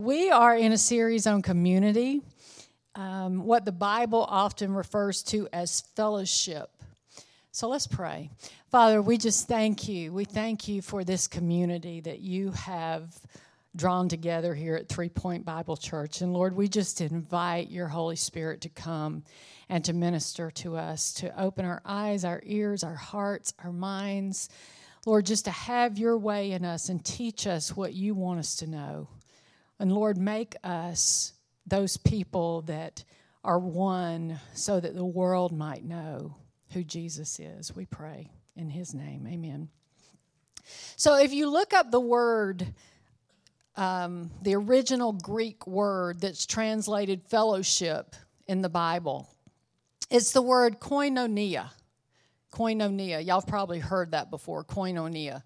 We are in a series on community, what the Bible often refers to as fellowship. So let's pray. Father, we just thank you. We thank you for this community that you have drawn together here at 3 Point Bible Church. And Lord, we just invite your Holy Spirit to come and to minister to us, to open our eyes, our ears, our hearts, our minds. Lord, just to have your way in us and teach us what you want us to know. And Lord, make us those people that are one so that the world might know who Jesus is. We pray in his name. Amen. So if you look up the word, the original Greek word that's translated fellowship in the Bible, it's the word koinonia. Koinonia. Y'all have probably heard that before, koinonia.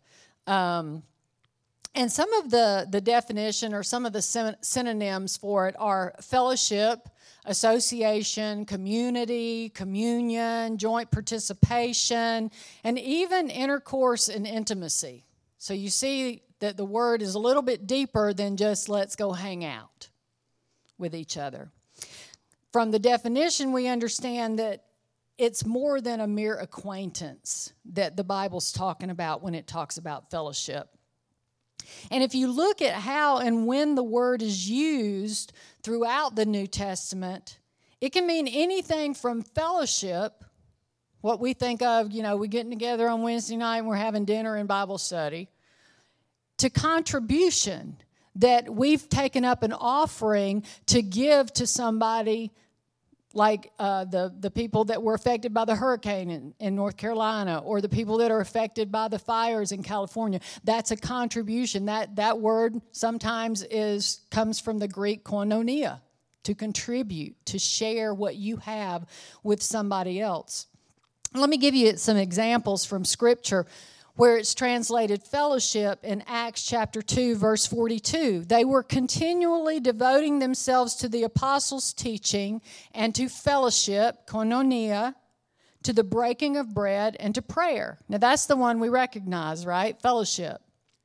And some of the definition or some of the synonyms for it are fellowship, association, community, communion, joint participation, and even intercourse and intimacy. So you see that the word is a little bit deeper than just let's go hang out with each other. From the definition, we understand that it's more than a mere acquaintance that the Bible's talking about when it talks about fellowship. And if you look at how and when the word is used throughout the New Testament, it can mean anything from fellowship, what we think of, we're getting together on Wednesday night and we're having dinner and Bible study, to contribution, that we've taken up an offering to give to somebody like the people that were affected by the hurricane in North Carolina, or the people that are affected by the fires in California. That's a contribution. That word sometimes comes from the Greek koinonia, to contribute, to share what you have with somebody else. Let me give you some examples from Scripture where it's translated fellowship in Acts chapter 2, verse 42. They were continually devoting themselves to the apostles' teaching and to fellowship, koinonia, to the breaking of bread and to prayer. Now that's the one we recognize, right? Fellowship.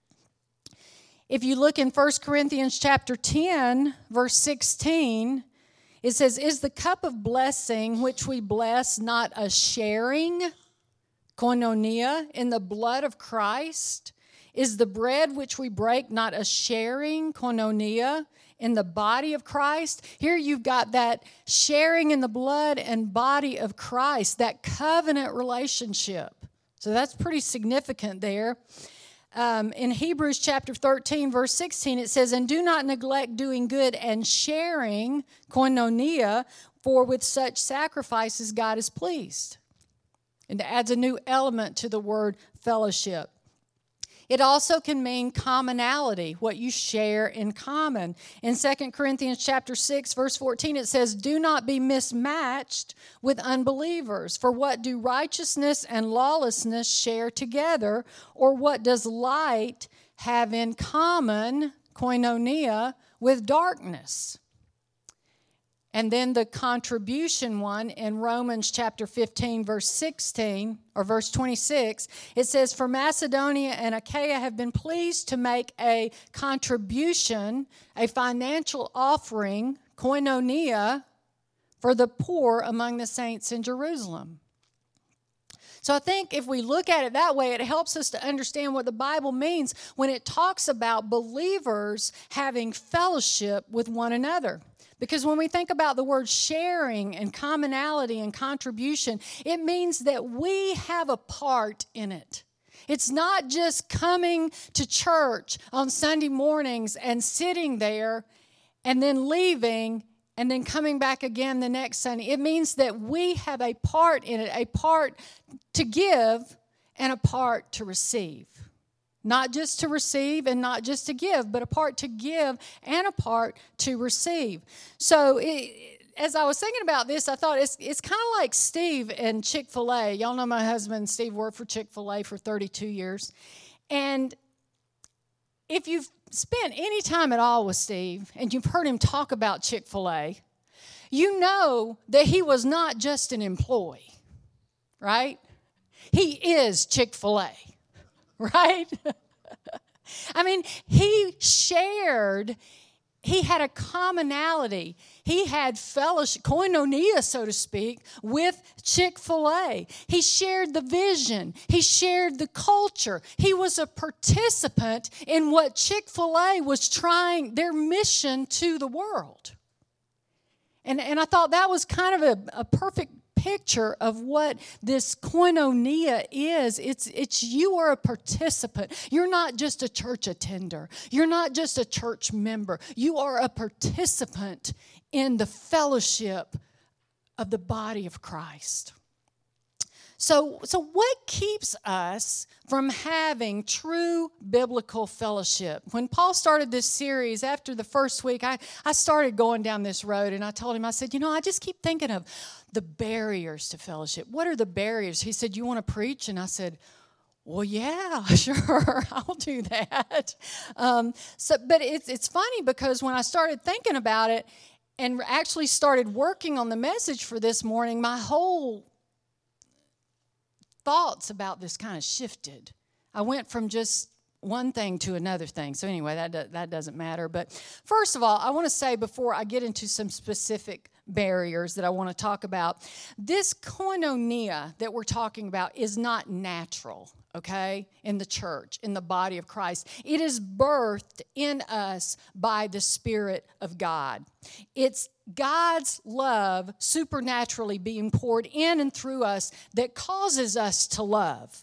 If you look in 1 Corinthians chapter 10, verse 16, it says, "Is the cup of blessing which we bless not a sharing, koinonia, in the blood of Christ? Is the bread which we break not a sharing, koinonia, in the body of Christ?" Here you've got that sharing in the blood and body of Christ, that covenant relationship. So that's pretty significant there. In Hebrews chapter 13, verse 16, it says, "And do not neglect doing good and sharing, koinonia, for with such sacrifices God is pleased." And it adds a new element to the word fellowship. It also can mean commonality, what you share in common. In 2 Corinthians chapter 6, verse 14, it says, "Do not be mismatched with unbelievers. For what do righteousness and lawlessness share together? Or what does light have in common, koinonia, with darkness?" And then the contribution one in Romans chapter 15, verse 16, or verse 26, it says, "For Macedonia and Achaia have been pleased to make a contribution, a financial offering, koinonia, for the poor among the saints in Jerusalem." So I think if we look at it that way, it helps us to understand what the Bible means when it talks about believers having fellowship with one another. Because when we think about the word sharing and commonality and contribution, it means that we have a part in it. It's not just coming to church on Sunday mornings and sitting there and then leaving and then coming back again the next Sunday. It means that we have a part in it, a part to give and a part to receive. Not just to receive and not just to give, but a part to give and a part to receive. So as I was thinking about this, I thought it's kind of like Steve and Chick-fil-A. Y'all know my husband, Steve, worked for Chick-fil-A for 32 years. And if you've spent any time at all with Steve and you've heard him talk about Chick-fil-A, you know that he was not just an employee, right? He is Chick-fil-A. Right? I mean, he shared he had a commonality. He had fellowship, koinonia, so to speak, with Chick-fil-A. He shared the vision. He shared the culture. He was a participant in what Chick-fil-A was trying, their mission to the world. And I thought that was kind of a perfect picture of what this koinonia is. It's you are a participant. You're not just a church attender. You're not just a church member. You are a participant in the fellowship of the body of Christ. So what keeps us from having true biblical fellowship? When Paul started this series, after the first week, I started going down this road, and I told him, I said, I just keep thinking of the barriers to fellowship. What are the barriers? He said, you want to preach? And I said, well, yeah, sure, I'll do that. But it's funny because when I started thinking about it and actually started working on the message for this morning, my whole thoughts about this kind of shifted. I went from just one thing to another thing. So anyway, that doesn't matter. But first of all, I want to say before I get into some specific barriers that I want to talk about, this koinonia that we're talking about is not natural, okay, in the church, in the body of Christ. It is birthed in us by the Spirit of God. It's God's love supernaturally being poured in and through us that causes us to love.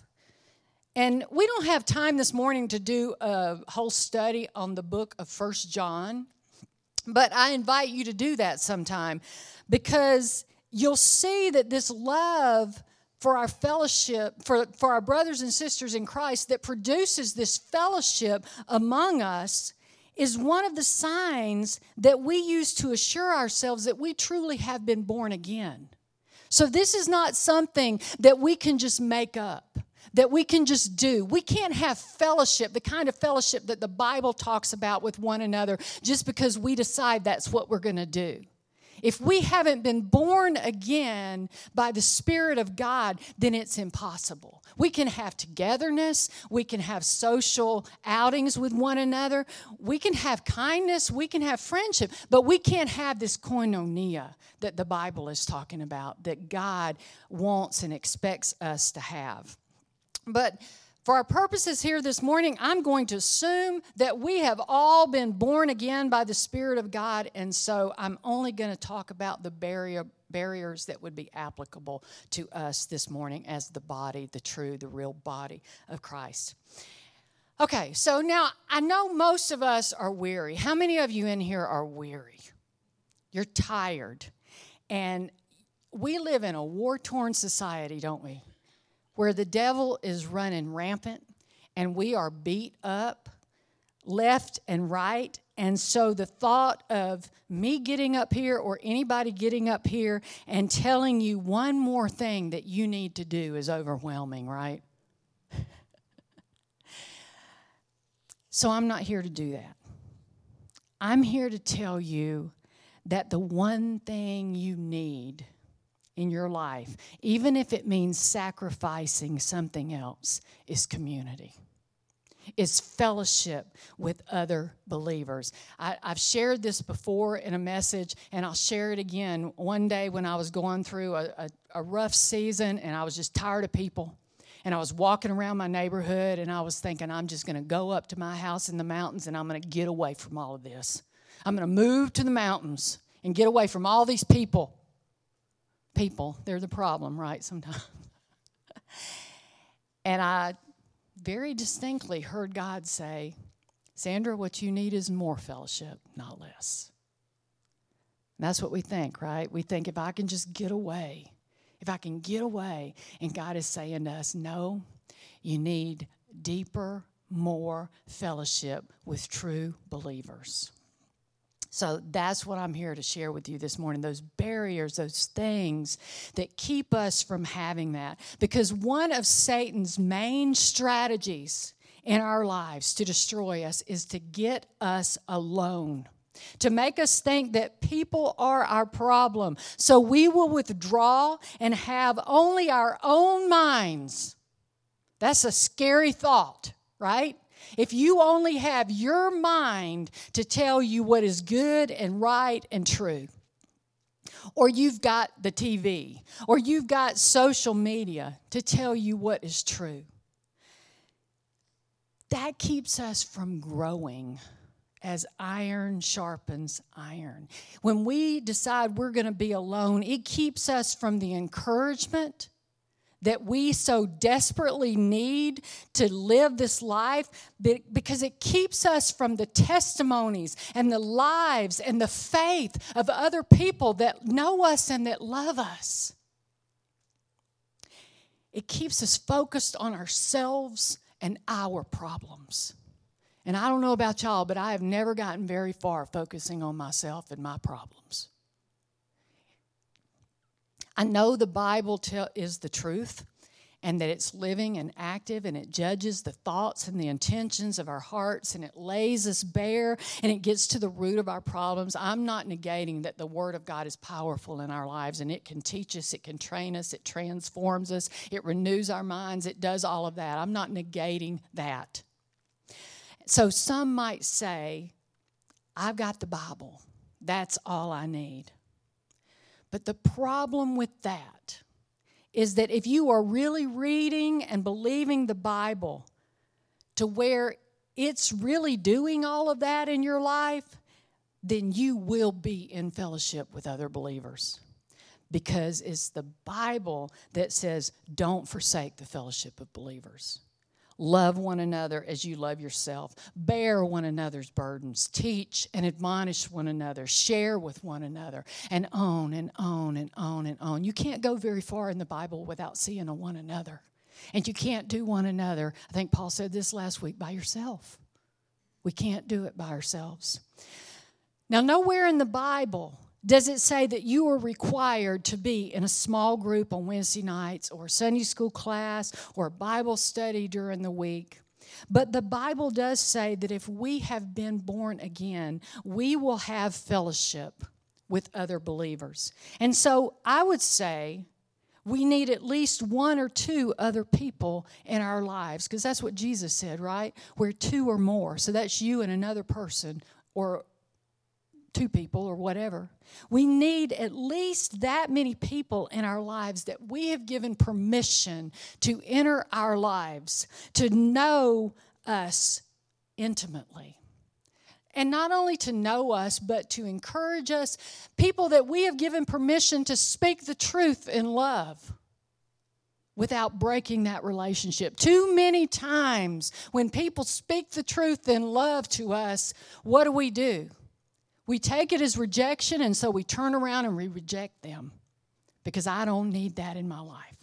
And we don't have time this morning to do a whole study on the book of 1 John, but I invite you to do that sometime because you'll see that this love for our fellowship, for our brothers and sisters in Christ that produces this fellowship among us is one of the signs that we use to assure ourselves that we truly have been born again. So this is not something that we can just make up, that we can just do. We can't have fellowship, the kind of fellowship that the Bible talks about with one another, just because we decide that's what we're going to do. If we haven't been born again by the Spirit of God, then it's impossible. We can have togetherness. We can have social outings with one another. We can have kindness. We can have friendship. But we can't have this koinonia that the Bible is talking about, that God wants and expects us to have. But for our purposes here this morning, I'm going to assume that we have all been born again by the Spirit of God, and so I'm only going to talk about the barriers that would be applicable to us this morning as the body, the real body of Christ. Okay, so now I know most of us are weary. How many of you in here are weary? You're tired. And we live in a war-torn society, don't we? Where the devil is running rampant and we are beat up left and right. And so the thought of me getting up here or anybody getting up here and telling you one more thing that you need to do is overwhelming, right? So I'm not here to do that. I'm here to tell you that the one thing you need in your life, even if it means sacrificing something else, is community. It's fellowship with other believers. I've shared this before in a message, and I'll share it again. One day when I was going through a rough season, and I was just tired of people, and I was walking around my neighborhood, and I was thinking, I'm just going to go up to my house in the mountains, and I'm going to get away from all of this. I'm going to move to the mountains and get away from all these people. People, they're the problem, right, sometimes. And I very distinctly heard God say, Sandra, what you need is more fellowship, not less. And that's what we think, right? We think if I can just get away, and God is saying to us, no, you need deeper, more fellowship with true believers. So that's what I'm here to share with you this morning, those barriers, those things that keep us from having that. Because one of Satan's main strategies in our lives to destroy us is to get us alone, to make us think that people are our problem. So we will withdraw and have only our own minds. That's a scary thought, right? if you only have your mind to tell you what is good and right and true, or you've got the TV, or you've got social media to tell you what is true, that keeps us from growing as iron sharpens iron. When we decide we're going to be alone, it keeps us from the encouragement that we so desperately need to live this life, because it keeps us from the testimonies and the lives and the faith of other people that know us and that love us. It keeps us focused on ourselves and our problems. And I don't know about y'all, but I have never gotten very far focusing on myself and my problems. I know the Bible is the truth, and that it's living and active, and it judges the thoughts and the intentions of our hearts, and it lays us bare, and it gets to the root of our problems. I'm not negating that the Word of God is powerful in our lives, and it can teach us, it can train us, it transforms us, it renews our minds, it does all of that. I'm not negating that. So some might say, I've got the Bible. That's all I need. But the problem with that is that if you are really reading and believing the Bible to where it's really doing all of that in your life, then you will be in fellowship with other believers. Because it's the Bible that says, don't forsake the fellowship of believers. Love one another as you love yourself. Bear one another's burdens. Teach and admonish one another. Share with one another. And on and on and on and on. You can't go very far in the Bible without seeing a one another. And you can't do one another, I think Paul said this last week, by yourself. We can't do it by ourselves. Now, nowhere in the Bible does it say that you are required to be in a small group on Wednesday nights, or a Sunday school class, or a Bible study during the week. But the Bible does say that if we have been born again, we will have fellowship with other believers. And so I would say we need at least one or two other people in our lives, because that's what Jesus said, right? Where two or more. So that's you and another person, or two people, or whatever. We need at least that many people in our lives that we have given permission to enter our lives, to know us intimately. And not only to know us, but to encourage us, people that we have given permission to speak the truth in love without breaking that relationship. Too many times when people speak the truth in love to us, what do? We take it as rejection, and so we turn around and we reject them, because I don't need that in my life.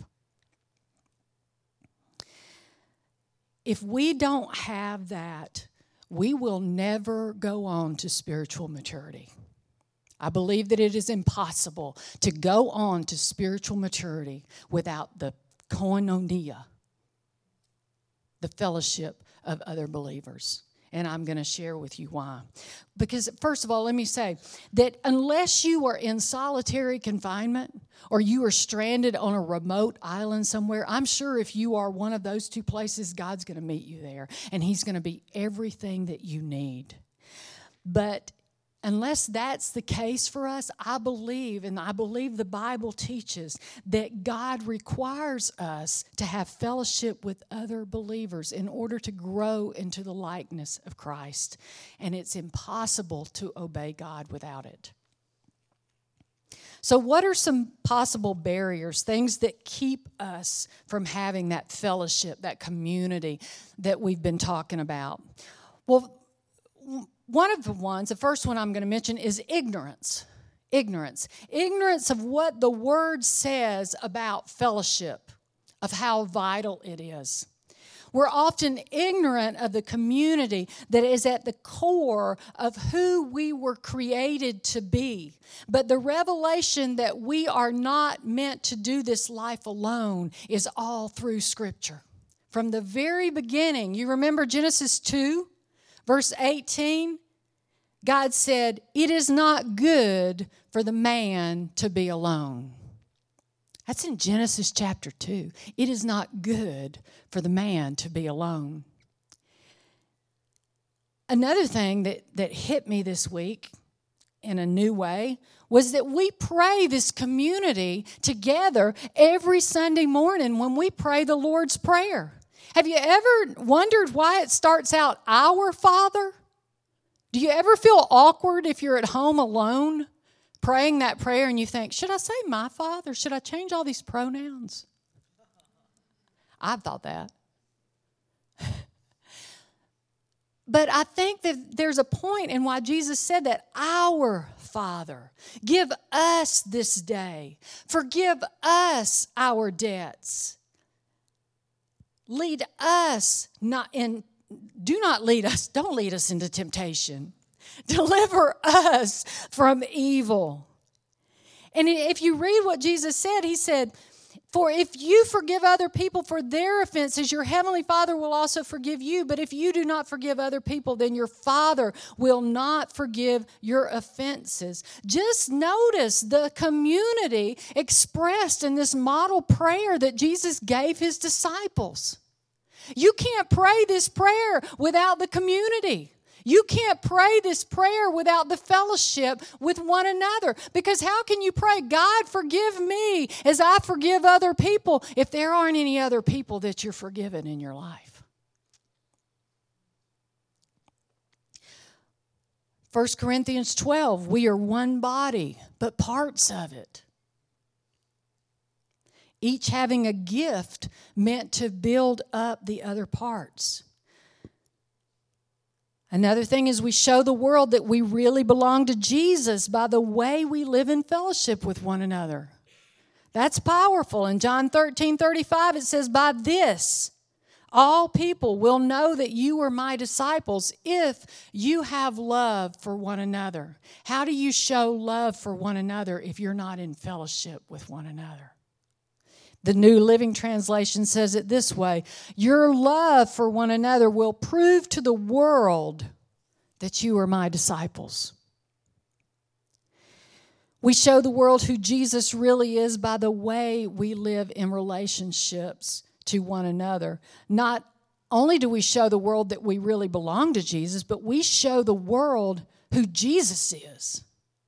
If we don't have that, we will never go on to spiritual maturity. I believe that it is impossible to go on to spiritual maturity without the koinonia, the fellowship of other believers. And I'm going to share with you why. Because, first of all, let me say that unless you are in solitary confinement, or you are stranded on a remote island somewhere, I'm sure if you are one of those two places, God's going to meet you there. And He's going to be everything that you need. But unless that's the case for us, I believe the Bible teaches that God requires us to have fellowship with other believers in order to grow into the likeness of Christ. And it's impossible to obey God without it. So what are some possible barriers, things that keep us from having that fellowship, that community that we've been talking about? Well, one of the first one I'm going to mention is ignorance. Ignorance of what the Word says about fellowship, of how vital it is. We're often ignorant of the community that is at the core of who we were created to be. But the revelation that we are not meant to do this life alone is all through Scripture. From the very beginning, you remember Genesis 2? Verse 18, God said, "It is not good for the man to be alone." That's in Genesis chapter 2. It is not good for the man to be alone. Another thing that hit me this week in a new way was that we pray this community together every Sunday morning when we pray the Lord's Prayer. Have you ever wondered why it starts out, Our Father? Do you ever feel awkward if you're at home alone praying that prayer and you think, should I say my Father? Should I change all these pronouns? I've thought that. But I think that there's a point in why Jesus said that, Our Father, give us this day. Forgive us our debts. Lead us do not lead us, don't lead us into temptation. Deliver us from evil. And if you read what Jesus said, he said, for if you forgive other people for their offenses, your heavenly Father will also forgive you. But if you do not forgive other people, then your Father will not forgive your offenses. Just notice the community expressed in this model prayer that Jesus gave his disciples. You can't pray this prayer without the community. You can't pray this prayer without the fellowship with one another. Because how can you pray, God, forgive me as I forgive other people, if there aren't any other people that you're forgiven in your life? 1 Corinthians 12, we are one body, but parts of it. Each having a gift meant to build up the other parts. Another thing is we show the world that we really belong to Jesus by the way we live in fellowship with one another. That's powerful. In John 13:35, it says, by this, all people will know that you are my disciples if you have love for one another. How do you show love for one another if you're not in fellowship with one another? The New Living Translation says it this way, your love for one another will prove to the world that you are my disciples. We show the world who Jesus really is by the way we live in relationships to one another. Not only do we show the world that we really belong to Jesus, but we show the world who Jesus is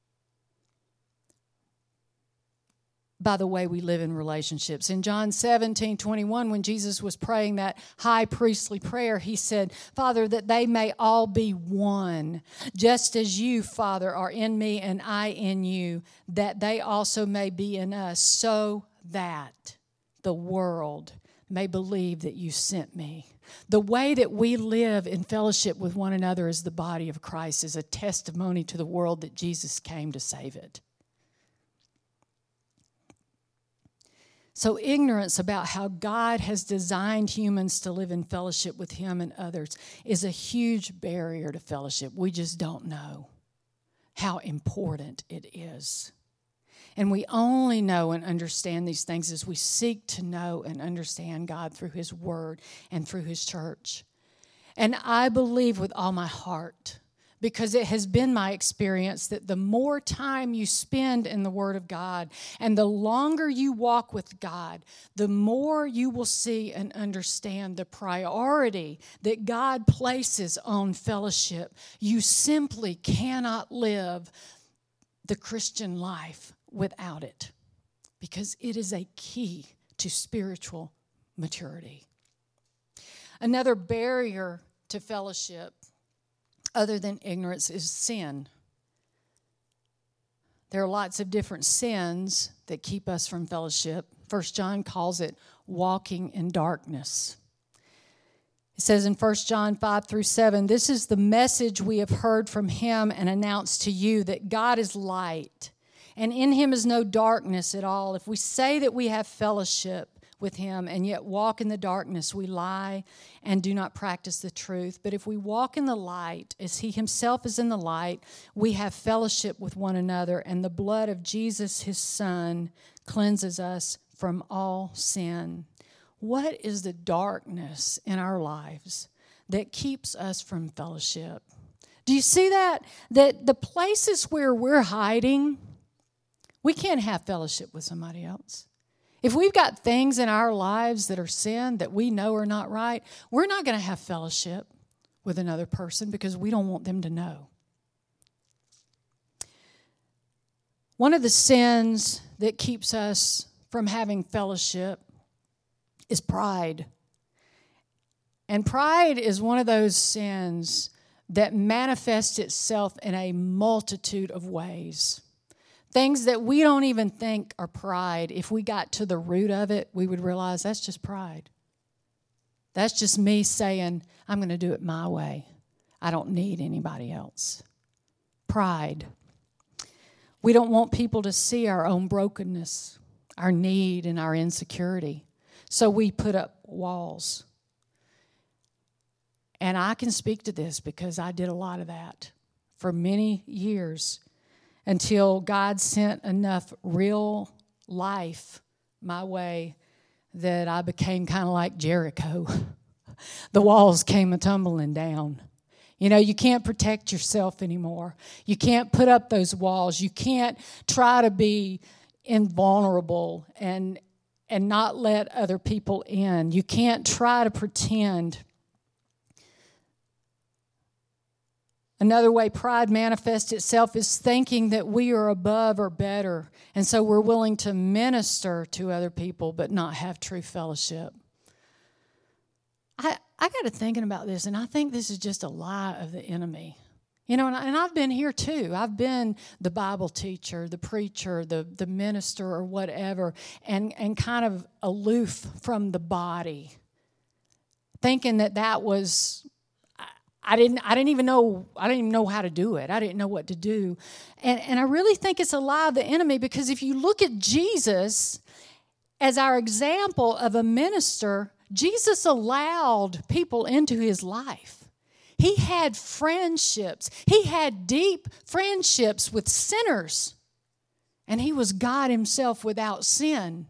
by the way we live in relationships. In John 17:21, when Jesus was praying that high priestly prayer, he said, Father, that they may all be one, just as you, Father, are in me and I in you, that they also may be in us, so that the world may believe that you sent me. The way that we live in fellowship with one another as the body of Christ is a testimony to the world that Jesus came to save it. So ignorance about how God has designed humans to live in fellowship with him and others is a huge barrier to fellowship. We just don't know how important it is. And we only know and understand these things as we seek to know and understand God through his word and through his church. And I believe with all my heart, because it has been my experience that the more time you spend in the Word of God and the longer you walk with God, the more you will see and understand the priority that God places on fellowship. You simply cannot live the Christian life without it, because it is a key to spiritual maturity. Another barrier to fellowship other than ignorance is sin. There are lots of different sins that keep us from fellowship. 1 John calls it walking in darkness. It says in 1 John 5-7, this is the message we have heard from him and announced to you, that God is light, and in him is no darkness at all. If we say that we have fellowship with him and yet walk in the darkness, we lie and do not practice the truth. But if we walk in the light, as he himself is in the light, we have fellowship with one another, and the blood of Jesus, his son, cleanses us from all sin. What is the darkness in our lives that keeps us from fellowship? Do you see that? That the places where we're hiding, we can't have fellowship with somebody else. If we've got things in our lives that are sin that we know are not right, we're not going to have fellowship with another person because we don't want them to know. One of the sins that keeps us from having fellowship is pride. And pride is one of those sins that manifests itself in a multitude of ways. Things that we don't even think are pride. If we got to the root of it, we would realize that's just pride. That's just me saying, I'm going to do it my way. I don't need anybody else. Pride. We don't want people to see our own brokenness, our need, and our insecurity. So we put up walls. And I can speak to this because I did a lot of that for many years until God sent enough real life my way that I became kind of like Jericho. The walls came a-tumbling down. You know, you can't protect yourself anymore. You can't put up those walls. You can't try to be invulnerable and not let other people in. You can't try to pretend. Another way pride manifests itself is thinking that we are above or better. And so we're willing to minister to other people but not have true fellowship. I got to thinking about this, and I think this is just a lie of the enemy. You know, and I've been here too. I've been the Bible teacher, the preacher, the minister or whatever, and kind of aloof from the body, thinking that was... I didn't even know how to do it. I didn't know what to do. And I really think it's a lie of the enemy, because if you look at Jesus as our example of a minister, Jesus allowed people into his life. He had friendships. He had deep friendships with sinners. And he was God himself without sin.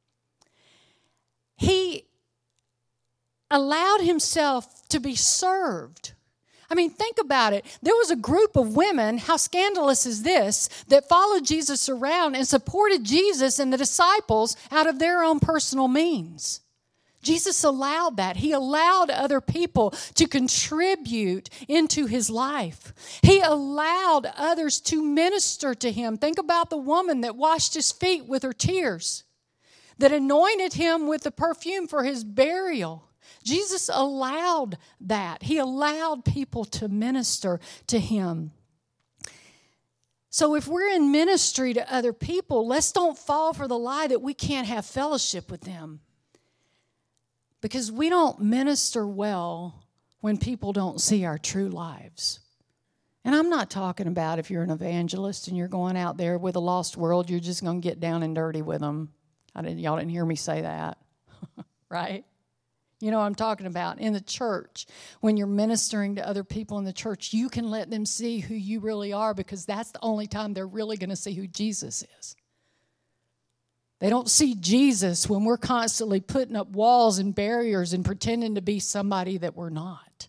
He allowed himself to be served. I mean, think about it. There was a group of women, how scandalous is this, that followed Jesus around and supported Jesus and the disciples out of their own personal means. Jesus allowed that. He allowed other people to contribute into his life. He allowed others to minister to him. Think about the woman that washed his feet with her tears, that anointed him with the perfume for his burial. Jesus allowed that. He allowed people to minister to him. So if we're in ministry to other people, let's don't fall for the lie that we can't have fellowship with them. Because we don't minister well when people don't see our true lives. And I'm not talking about if you're an evangelist and you're going out there with a lost world, you're just going to get down and dirty with them. Y'all didn't hear me say that, right? You know what I'm talking about. In the church, when you're ministering to other people in the church, you can let them see who you really are, because that's the only time they're really going to see who Jesus is. They don't see Jesus when we're constantly putting up walls and barriers and pretending to be somebody that we're not.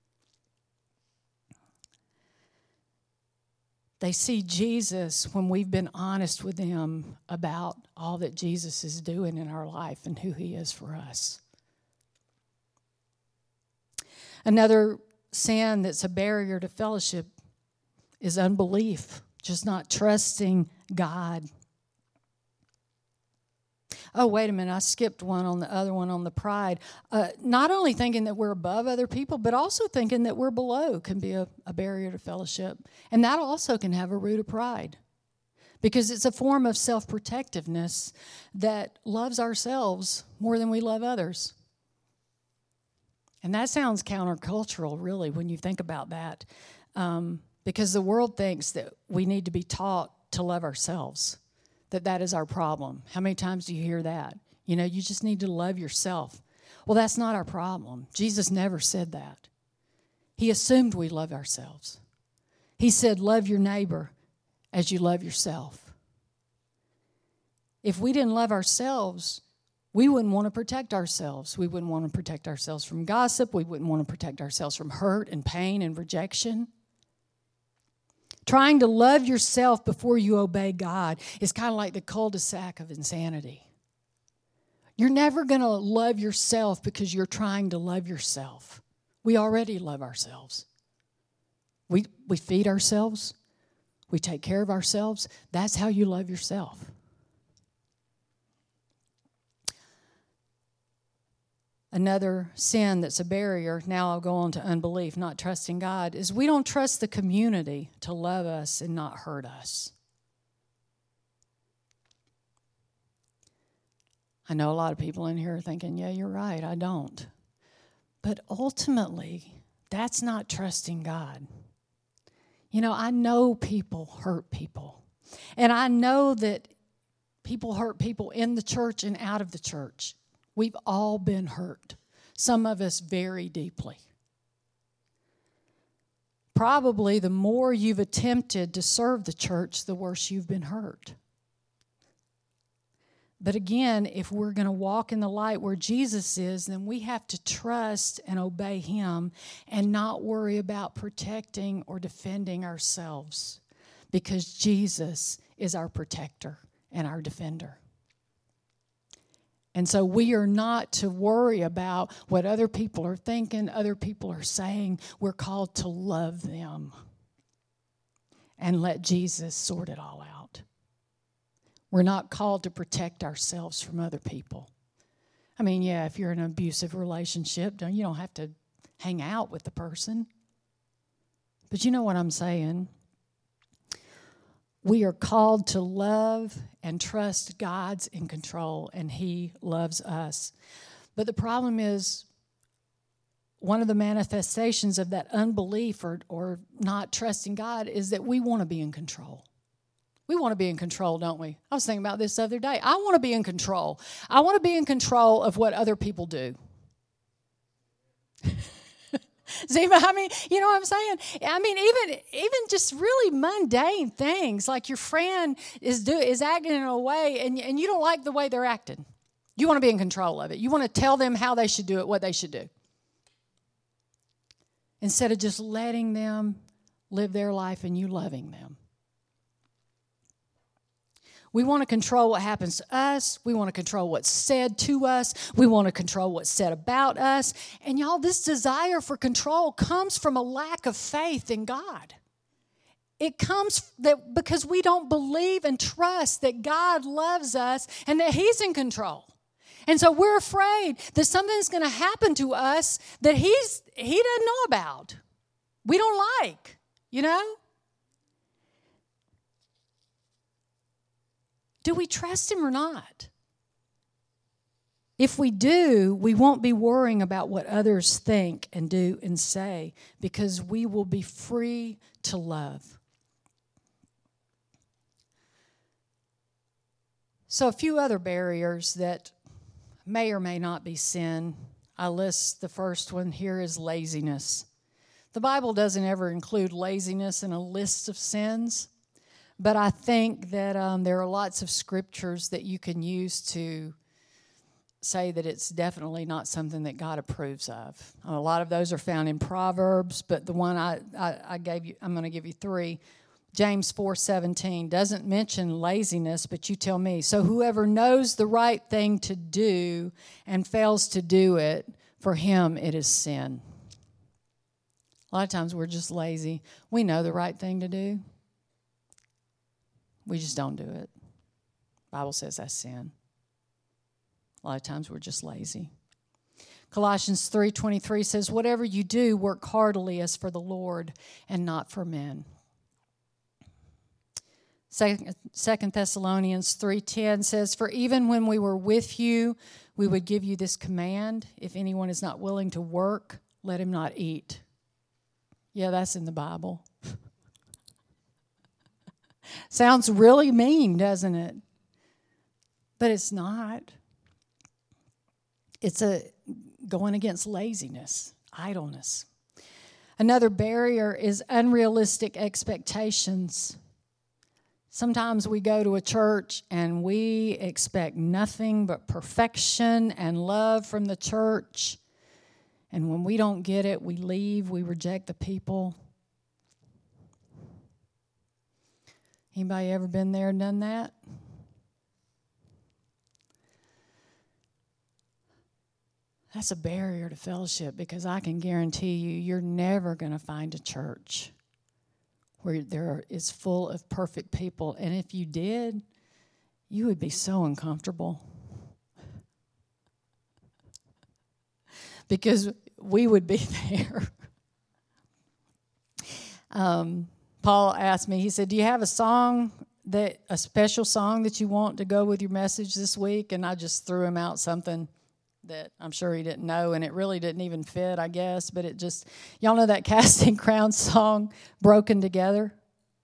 They see Jesus when we've been honest with them about all that Jesus is doing in our life and who he is for us. Another sin that's a barrier to fellowship is unbelief, just not trusting God. Oh, wait a minute, I skipped one on the other one on the pride. Not only thinking that we're above other people, but also thinking that we're below can be a barrier to fellowship. And that also can have a root of pride, because it's a form of self-protectiveness that loves ourselves more than we love others. And that sounds countercultural, really, when you think about that, because the world thinks that we need to be taught to love ourselves, that is our problem. How many times do you hear that? You know, you just need to love yourself. Well, that's not our problem. Jesus never said that. He assumed we love ourselves. He said, love your neighbor as you love yourself. If we didn't love ourselves, we wouldn't want to protect ourselves. We wouldn't want to protect ourselves from gossip. We wouldn't want to protect ourselves from hurt and pain and rejection. Trying to love yourself before you obey God is kind of like the cul-de-sac of insanity. You're never going to love yourself because you're trying to love yourself. We already love ourselves. We feed ourselves. We take care of ourselves. That's how you love yourself. Another sin that's a barrier, now I'll go on to unbelief, not trusting God, is we don't trust the community to love us and not hurt us. I know a lot of people in here are thinking, yeah, you're right, I don't. But ultimately, that's not trusting God. You know, I know people hurt people. And I know that people hurt people in the church and out of the church. We've all been hurt, some of us very deeply. Probably the more you've attempted to serve the church, the worse you've been hurt. But again, if we're going to walk in the light where Jesus is, then we have to trust and obey Him and not worry about protecting or defending ourselves, because Jesus is our protector and our defender. And so we are not to worry about what other people are thinking, other people are saying. We're called to love them and let Jesus sort it all out. We're not called to protect ourselves from other people. I mean, yeah, if you're in an abusive relationship, you don't have to hang out with the person. But you know what I'm saying? We are called to love and trust God's in control, and He loves us. But the problem is, one of the manifestations of that unbelief or not trusting God is that we want to be in control. We want to be in control, don't we? I was thinking about this the other day. I want to be in control. I want to be in control of what other people do. See, I mean, you know what I'm saying? I mean, even just really mundane things, like your friend is acting in a way, and you don't like the way they're acting. You want to be in control of it. You want to tell them how they should do it, what they should do, instead of just letting them live their life and you loving them. We want to control what happens to us. We want to control what's said to us. We want to control what's said about us. And y'all, this desire for control comes from a lack of faith in God. It comes because we don't believe and trust that God loves us and that He's in control. And so we're afraid that something's going to happen to us that He doesn't know about. We don't like, you know? Do we trust Him or not? If we do, we won't be worrying about what others think and do and say, because we will be free to love. So a few other barriers that may or may not be sin. I list the first one here is laziness. The Bible doesn't ever include laziness in a list of sins. But I think that there are lots of scriptures that you can use to say that it's definitely not something that God approves of. A lot of those are found in Proverbs, but the one I gave you, I'm going to give you three. James 4:17 doesn't mention laziness, but you tell me. So whoever knows the right thing to do and fails to do it, for him it is sin. A lot of times we're just lazy. We know the right thing to do. We just don't do it. The Bible says that's sin. A lot of times we're just lazy. Colossians 3:23 says, whatever you do, work heartily as for the Lord and not for men. 2 Thessalonians 3:10 says, for even when we were with you, we would give you this command. If anyone is not willing to work, let him not eat. Yeah, that's in the Bible. Sounds really mean, doesn't it? But it's not. It's going against laziness, idleness. Another barrier is unrealistic expectations. Sometimes we go to a church and we expect nothing but perfection and love from the church. And when we don't get it, we leave, we reject the people. Anybody ever been there and done that? That's a barrier to fellowship, because I can guarantee you, you're never going to find a church where is full of perfect people. And if you did, you would be so uncomfortable. Because we would be there. Paul asked me, he said, do you have a special song that you want to go with your message this week? And I just threw him out something that I'm sure he didn't know, and it really didn't even fit, I guess. But it just, y'all know that Casting Crowns song, Broken Together?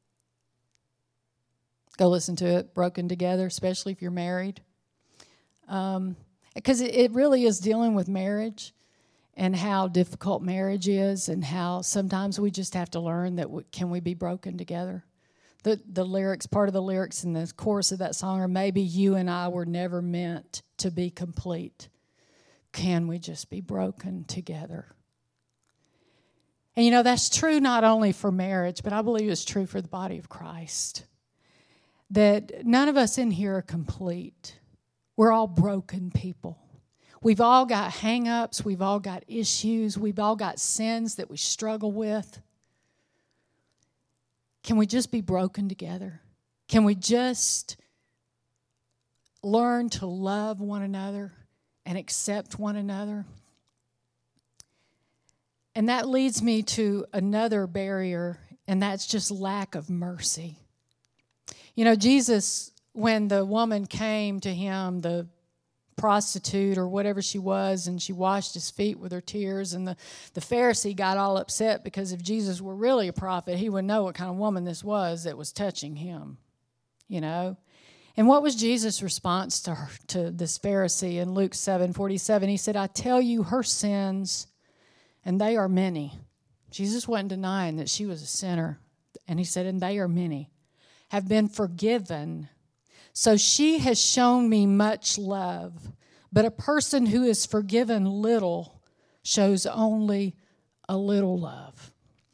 Go listen to it, Broken Together, especially if you're married. Because it really is dealing with marriage and how difficult marriage is, and how sometimes we just have to learn that can we be broken together. The lyrics, part of the lyrics in the chorus of that song are, maybe you and I were never meant to be complete. Can we just be broken together? And you know, that's true not only for marriage, but I believe it's true for the body of Christ. That none of us in here are complete. We're all broken people. We've all got hang-ups. We've all got issues. We've all got sins that we struggle with. Can we just be broken together? Can we just learn to love one another and accept one another? And that leads me to another barrier, and that's just lack of mercy. You know, Jesus, when the woman came to him, the prostitute or whatever she was, and she washed his feet with her tears, and the Pharisee got all upset, because if Jesus were really a prophet, he would know what kind of woman this was that was touching him, you know. And what was Jesus' response to this Pharisee in Luke 7:47? He said, I tell you, her sins, and they are many. Jesus wasn't denying that she was a sinner. And he said, and they are many, have been forgiven. So she has shown me much love, but a person who is forgiven little shows only a little love.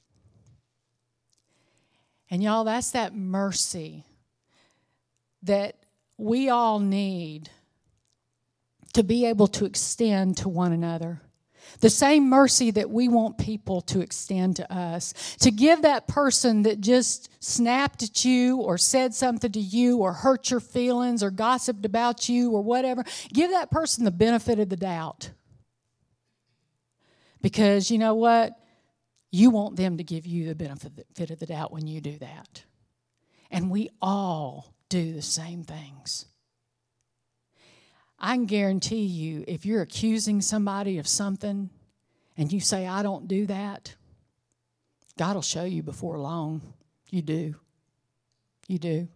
And y'all, that's that mercy that we all need to be able to extend to one another. The same mercy that we want people to extend to us. To give that person that just snapped at you or said something to you or hurt your feelings or gossiped about you or whatever, give that person the benefit of the doubt. Because you know what? You want them to give you the benefit of the doubt when you do that. And we all do the same things. I can guarantee you, if you're accusing somebody of something and you say, I don't do that, God will show you before long. You do. You do.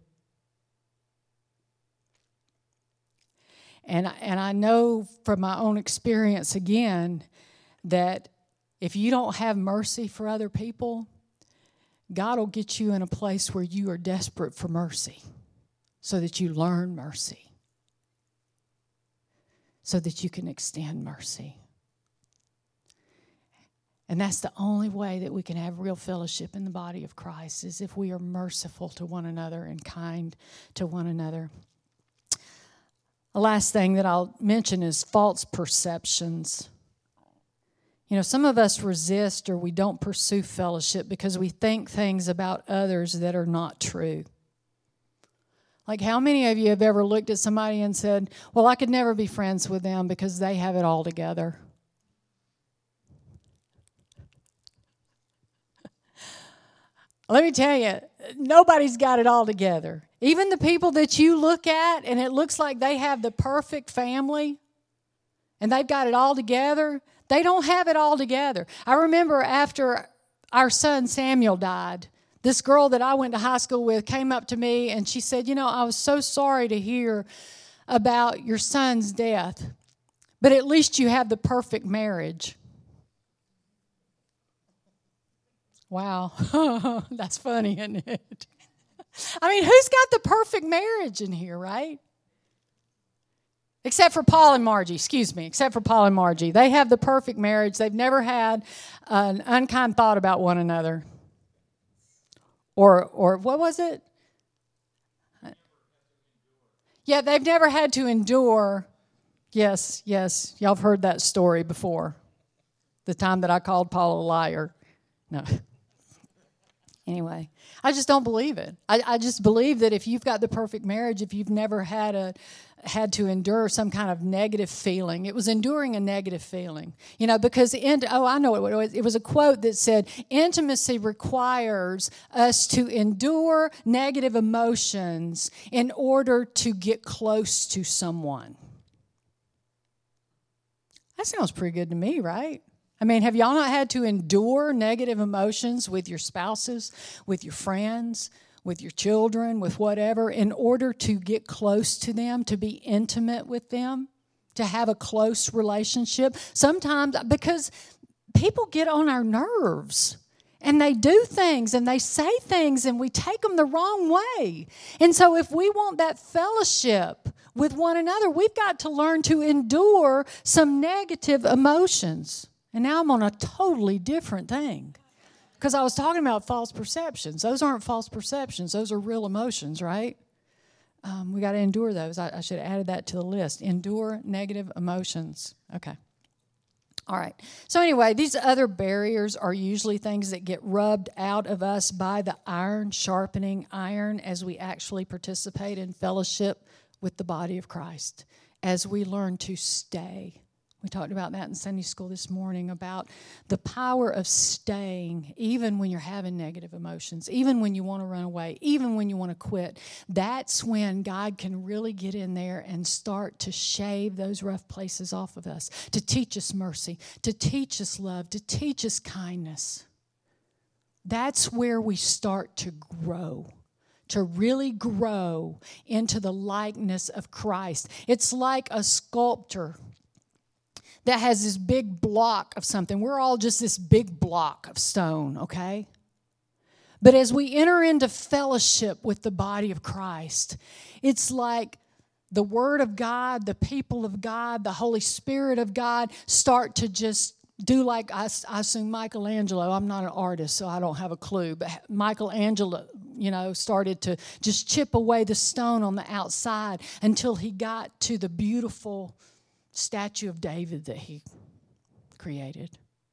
And I know from my own experience, again, that if you don't have mercy for other people, God will get you in a place where you are desperate for mercy so that you learn mercy, so that you can extend mercy. And that's the only way that we can have real fellowship in the body of Christ, is if we are merciful to one another and kind to one another. The last thing that I'll mention is false perceptions. You know, some of us resist or we don't pursue fellowship because we think things about others that are not true. Like, how many of you have ever looked at somebody and said, well, I could never be friends with them because they have it all together? Let me tell you, nobody's got it all together. Even the people that you look at and it looks like they have the perfect family and they've got it all together, they don't have it all together. I remember after our son Samuel died, this girl that I went to high school with came up to me and she said, you know, I was so sorry to hear about your son's death, but at least you have the perfect marriage. Wow, that's funny, isn't it? I mean, who's got the perfect marriage in here, right? Except for Paul and Margie, except for Paul and Margie. They have the perfect marriage. They've never had an unkind thought about one another. Or what was it? Yeah, they've never had to endure Yes, yes. Y'all have heard that story before. The time that I called Paul a liar. No. Anyway, I just don't believe it. I just believe that if you've got the perfect marriage, if you've never had to endure some kind of negative feeling, it was enduring a negative feeling. Because, I know what it was. It was a quote that said, intimacy requires us to endure negative emotions in order to get close to someone. That sounds pretty good to me, right? I mean, have y'all not had to endure negative emotions with your spouses, with your friends, with your children, with whatever, in order to get close to them, to be intimate with them, to have a close relationship? Sometimes, because people get on our nerves. And they do things and they say things and we take them the wrong way. And so if we want that fellowship with one another, we've got to learn to endure some negative emotions. And now I'm on a totally different thing. Because I was talking about false perceptions. Those aren't false perceptions. Those are real emotions, right? We got to endure those. I should have added that to the list. Endure negative emotions. Okay. All right. So anyway, these other barriers are usually things that get rubbed out of us by the iron sharpening iron as we actually participate in fellowship with the body of Christ, as we learn to stay. We talked about that in Sunday school this morning, about the power of staying even when you're having negative emotions, even when you want to run away, even when you want to quit. That's when God can really get in there and start to shave those rough places off of us, to teach us mercy, to teach us love, to teach us kindness. That's where we start to grow. To really grow into the likeness of Christ. It's like a sculptor that has this big block of something. We're all just this big block of stone, okay? But as we enter into fellowship with the body of Christ, it's like the Word of God, the people of God, the Holy Spirit of God start to just do like, I assume Michelangelo. I'm not an artist, so I don't have a clue. But Michelangelo, started to just chip away the stone on the outside until he got to the beautiful statue of David that he created.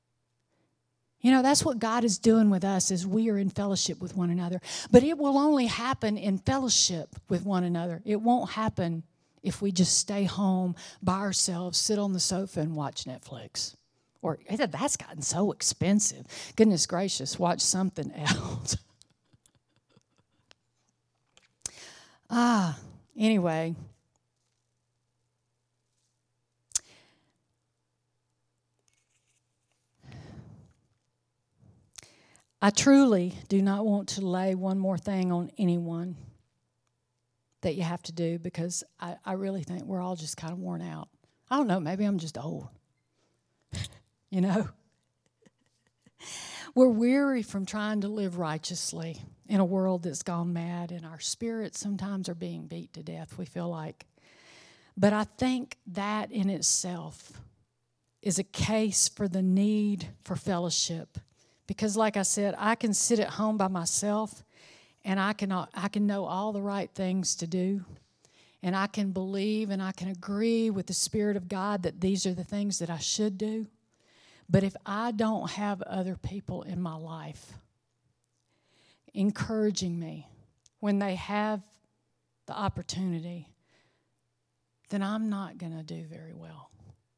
That's what God is doing with us as we are in fellowship with one another. But it will only happen in fellowship with one another. It won't happen if we just stay home by ourselves, sit on the sofa and watch Netflix. Or that's gotten so expensive. Goodness gracious, watch something else. Anyway. I truly do not want to lay one more thing on anyone that you have to do, because I really think we're all just kind of worn out. I don't know, maybe I'm just old. We're weary from trying to live righteously in a world that's gone mad, and our spirits sometimes are being beat to death, we feel like. But I think that in itself is a case for the need for fellowship. Because like I said, I can sit at home by myself and I can know all the right things to do. And I can believe and I can agree with the Spirit of God that these are the things that I should do. But if I don't have other people in my life encouraging me when they have the opportunity, then I'm not going to do very well.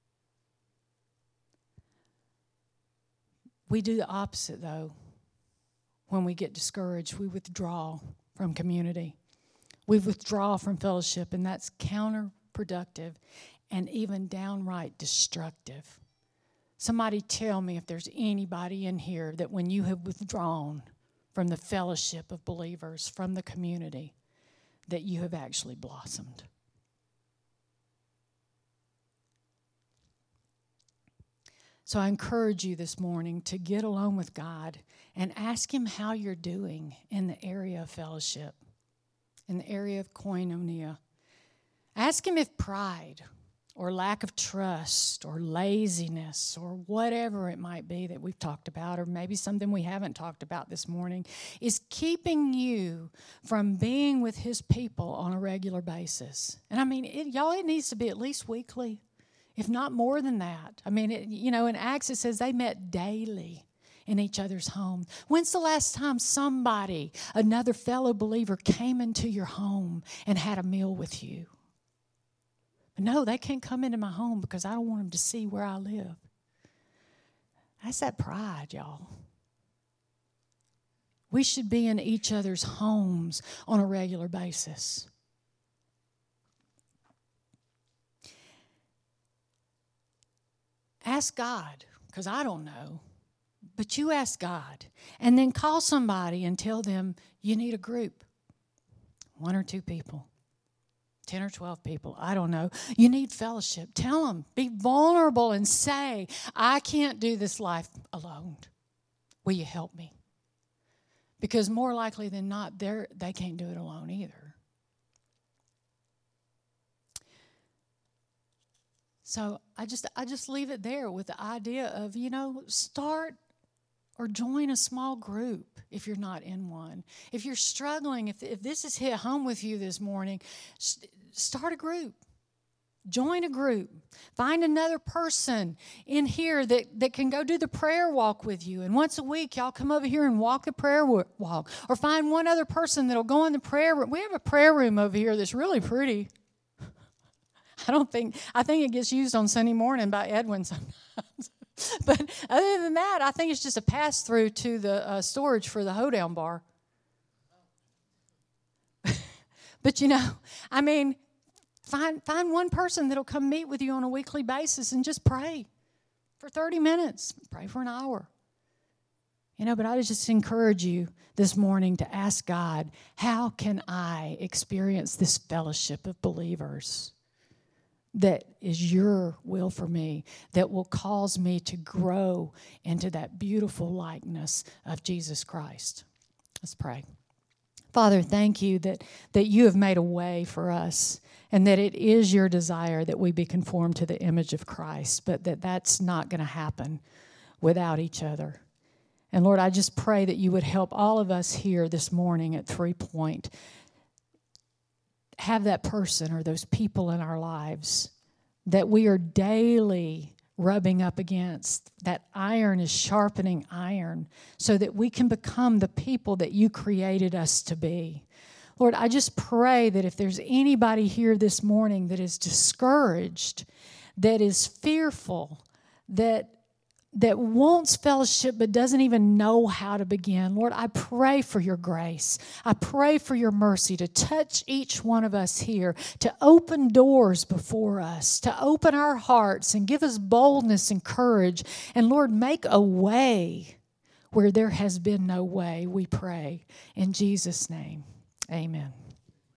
We do the opposite, though. When we get discouraged, we withdraw from community. We withdraw from fellowship, and that's counterproductive and even downright destructive. Somebody tell me if there's anybody in here that when you have withdrawn from the fellowship of believers, from the community, that you have actually blossomed. So I encourage you this morning to get alone with God and ask Him how you're doing in the area of fellowship, in the area of koinonia. Ask Him if pride or lack of trust or laziness or whatever it might be that we've talked about, or maybe something we haven't talked about this morning, is keeping you from being with His people on a regular basis. And I mean, it needs to be at least weekly. if not more than that. I mean, in Acts it says they met daily in each other's home. When's the last time somebody, another fellow believer, came into your home and had a meal with you? No, they can't come into my home because I don't want them to see where I live. That's that pride, y'all. We should be in each other's homes on a regular basis. Ask God, because I don't know. But you ask God. And then call somebody and tell them you need a group. 1 or 2 people. 10 or 12 people. I don't know. You need fellowship. Tell them. Be vulnerable and say, I can't do this life alone. Will you help me? Because more likely than not, they can't do it alone either. So I just leave it there with the idea of, start or join a small group if you're not in one. If you're struggling, if this has hit home with you this morning, start a group. Join a group. Find another person in here that can go do the prayer walk with you. And once a week, y'all come over here and walk the prayer walk. Or find one other person that'll go in the prayer room. We have a prayer room over here that's really pretty. I think it gets used on Sunday morning by Edwin sometimes. But other than that, I think it's just a pass-through to the storage for the hoedown bar. But find one person that'll come meet with you on a weekly basis and just pray for 30 minutes. Pray for an hour. But I just encourage you this morning to ask God, how can I experience this fellowship of believers that is your will for me, that will cause me to grow into that beautiful likeness of Jesus Christ? Let's pray. Father, thank you that you have made a way for us and that it is your desire that we be conformed to the image of Christ, but that's not going to happen without each other. And Lord, I just pray that you would help all of us here this morning at 3 Point have that person or those people in our lives that we are daily rubbing up against. That iron is sharpening iron so that we can become the people that you created us to be. Lord, I just pray that if there's anybody here this morning that is discouraged, that is fearful, that wants fellowship but doesn't even know how to begin, Lord, I pray for your grace. I pray for your mercy to touch each one of us here, to open doors before us, to open our hearts and give us boldness and courage. And Lord, make a way where there has been no way, we pray. In Jesus' name, amen.